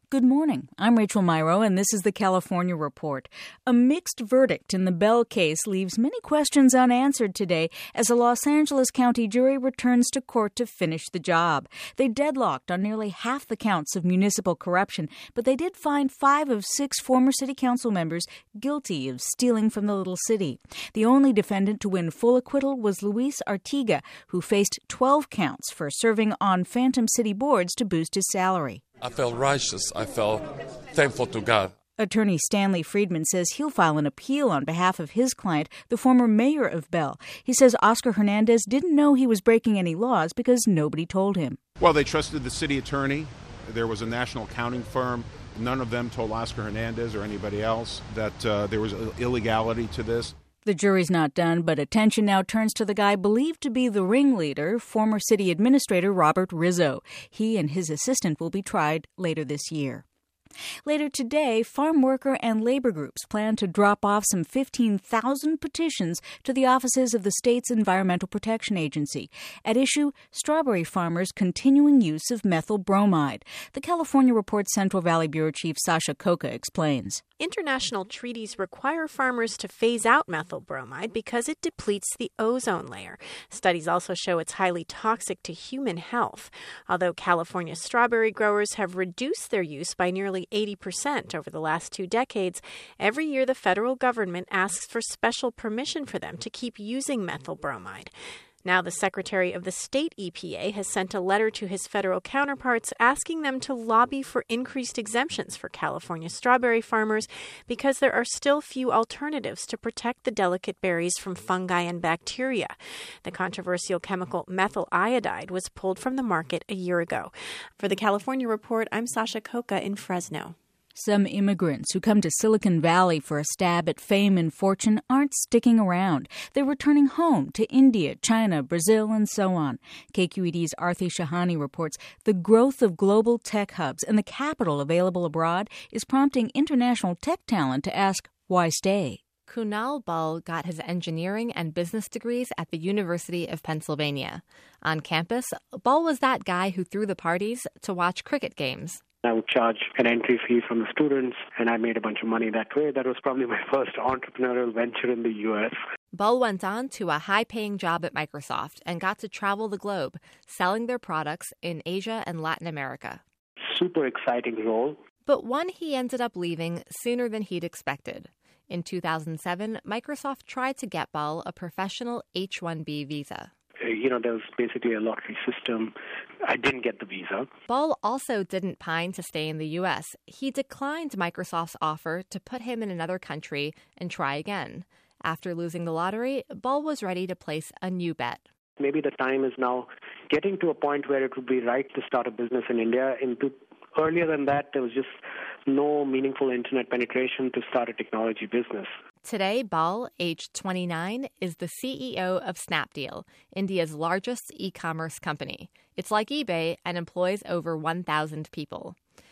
Good morning. I'm Rachel Myrow, and this is the California Report. A mixed verdict in the Bell case leaves many questions unanswered today as a Los Angeles County jury returns to court to finish the job. They deadlocked on nearly half the counts of municipal corruption, but they did find 5 of 6 former city council members guilty of stealing from the little city. The only defendant to win full acquittal was Luis Artiga, who faced 12 counts for serving on phantom city boards to boost his salary. I felt righteous. I felt thankful to God. Attorney Stanley Friedman says he'll file an appeal on behalf of his client, the former mayor of Bell. He says Oscar Hernandez didn't know he was breaking any laws because nobody told him. Well, they trusted the city attorney. There was a national accounting firm. None of them told Oscar Hernandez or anybody else that there was illegality to this. The jury's not done, but attention now turns to the guy believed to be the ringleader, former city administrator Robert Rizzo. He and his assistant will be tried later this year. Later today, farm worker and labor groups plan to drop off some 15,000 petitions to the offices of the state's Environmental Protection Agency. At issue, strawberry farmers' continuing use of methyl bromide. The California Report's Central Valley Bureau Chief Sasha Coca explains. International treaties require farmers to phase out methyl bromide because it depletes the ozone layer. Studies also show it's highly toxic to human health. Although California strawberry growers have reduced their use by nearly 80% over the last 2 decades, every year the federal government asks for special permission for them to keep using methyl bromide. Now the Secretary of the State EPA has sent a letter to his federal counterparts asking them to lobby for increased exemptions for California strawberry farmers because there are still few alternatives to protect the delicate berries from fungi and bacteria. The controversial chemical methyl iodide was pulled from the market a year ago. For the California Report, I'm Sasha Coca in Fresno. Some immigrants who come to Silicon Valley for a stab at fame and fortune aren't sticking around. They're returning home to India, China, Brazil, and so on. KQED's Arthi Shahani reports the growth of global tech hubs and the capital available abroad is prompting international tech talent to ask, why stay? Kunal Bal got his engineering and business degrees at the University of Pennsylvania. On campus, Bal was that guy who threw the parties to watch cricket games. I would charge an entry fee from the students, and I made a bunch of money that way. That was probably my first entrepreneurial venture in the U.S. Bal went on to a high-paying job at Microsoft and got to travel the globe, selling their products in Asia and Latin America. Super exciting role. But one he ended up leaving sooner than he'd expected. In 2007, Microsoft tried to get Bal a professional H-1B visa. There was basically a lottery system. I didn't get the visa. Bal also didn't pine to stay in the U.S. He declined Microsoft's offer to put him in another country and try again. After losing the lottery, Bal was ready to place a new bet. Maybe the time is now getting to a point where it would be right to start a business in India. Earlier than that, there was just no meaningful internet penetration to start a technology business. Today, Bal, aged 29, is the CEO of Snapdeal, India's largest e-commerce company. It's like eBay and employs over 1,000 people.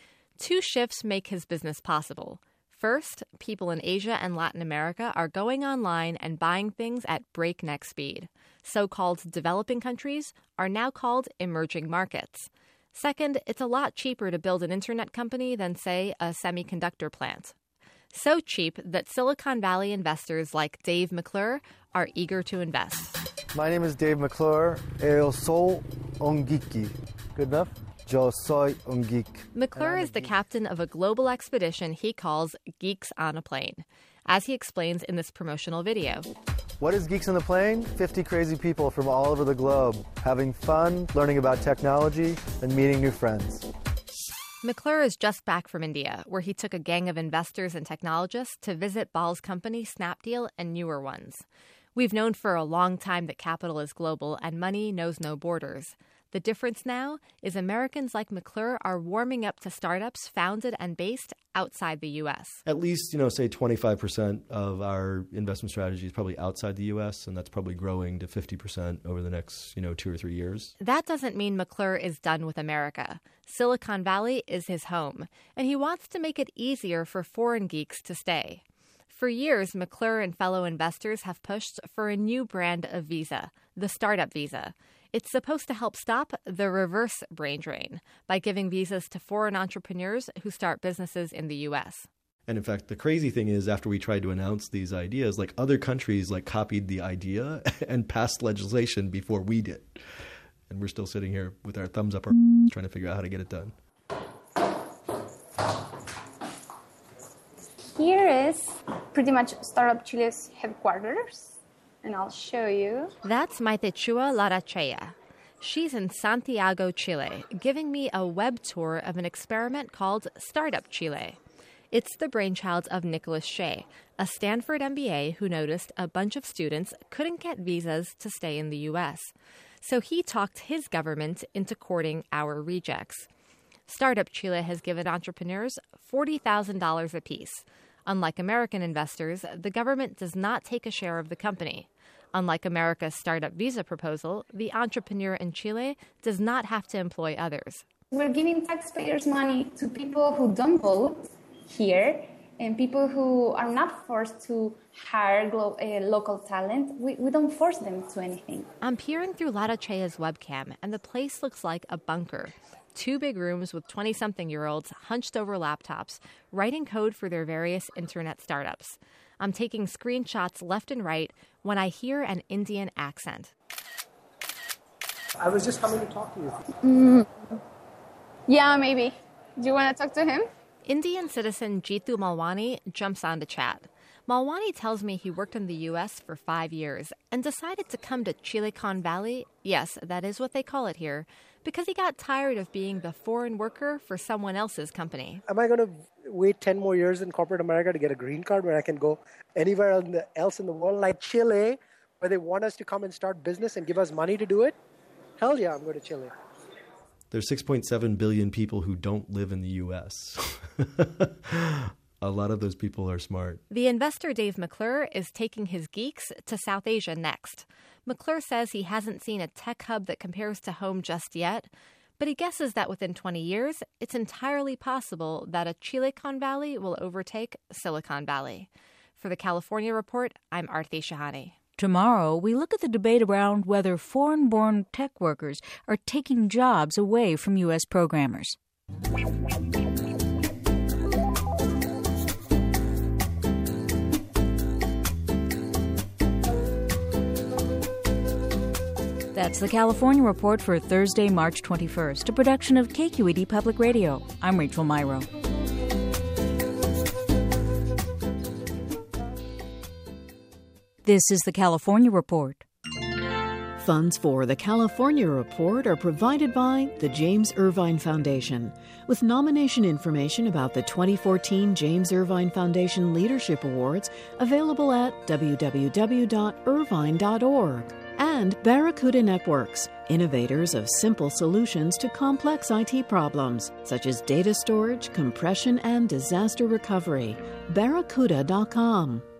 2 shifts make his business possible. First, people in Asia and Latin America are going online and buying things at breakneck speed. So-called developing countries are now called emerging markets. Second, it's a lot cheaper to build an internet company than, say, a semiconductor plant. So cheap that Silicon Valley investors like Dave McClure are eager to invest. My name is Dave McClure. Eu sou geek. Good enough? Yo soy geek. McClure is the captain of a global expedition he calls Geeks on a Plane, as he explains in this promotional video. What is Geeks on the Plane? 50 crazy people from all over the globe, having fun, learning about technology, and meeting new friends. McClure is just back from India, where he took a gang of investors and technologists to visit Bal's company, Snapdeal, and newer ones. We've known for a long time that capital is global and money knows no borders. The difference now is Americans like McClure are warming up to startups founded and based outside the U.S. At least, say 25% of our investment strategy is probably outside the U.S., and that's probably growing to 50% over the next, 2 or 3 years. That doesn't mean McClure is done with America. Silicon Valley is his home, and he wants to make it easier for foreign geeks to stay. For years, McClure and fellow investors have pushed for a new brand of visa, the startup visa. It's supposed to help stop the reverse brain drain by giving visas to foreign entrepreneurs who start businesses in the U.S. And in fact, the crazy thing is, after we tried to announce these ideas, like other countries like copied the idea and passed legislation before we did. And we're still sitting here with our thumbs up, trying to figure out how to get it done. Here is pretty much Startup Chile's headquarters, and I'll show you. That's Maitechua Larachea. She's in Santiago, Chile, giving me a web tour of an experiment called Startup Chile. It's the brainchild of Nicholas Shea, a Stanford MBA who noticed a bunch of students couldn't get visas to stay in the U.S. So he talked his government into courting our rejects. Startup Chile has given entrepreneurs $40,000 apiece. Unlike American investors, the government does not take a share of the company. Unlike America's startup visa proposal, the entrepreneur in Chile does not have to employ others. We're giving taxpayers' money to people who don't vote here and people who are not forced to hire local talent. We don't force them to anything. I'm peering through Larachea's webcam, and the place looks like a bunker. 2 big rooms with 20-something-year-olds hunched over laptops, writing code for their various internet startups. I'm taking screenshots left and right when I hear an Indian accent. I was just coming to talk to you. Yeah, maybe. Do you want to talk to him? Indian citizen Jitu Malwani jumps on to chat. Malwani tells me he worked in the U.S. for 5 years and decided to come to Silicon Valley, yes, that is what they call it here, because he got tired of being the foreign worker for someone else's company. Am I going to wait 10 more years in corporate America to get a green card where I can go anywhere else in the world, like Chile, where they want us to come and start business and give us money to do it? Hell yeah, I'm going to Chile. There's 6.7 billion people who don't live in the U.S. A lot of those people are smart. The investor Dave McClure is taking his geeks to South Asia next. McClure says he hasn't seen a tech hub that compares to home just yet, but he guesses that within 20 years, it's entirely possible that a Silicon Valley will overtake Silicon Valley. For the California Report, I'm Aarti Shahani. Tomorrow, we look at the debate around whether foreign-born tech workers are taking jobs away from U.S. programmers. That's the California Report for Thursday, March 21st, a production of KQED Public Radio. I'm Rachel Myrow. This is the California Report. Funds for the California Report are provided by the James Irvine Foundation, with nomination information about the 2014 James Irvine Foundation Leadership Awards available at www.irvine.org. And Barracuda Networks, innovators of simple solutions to complex IT problems, such as data storage, compression, and disaster recovery. Barracuda.com.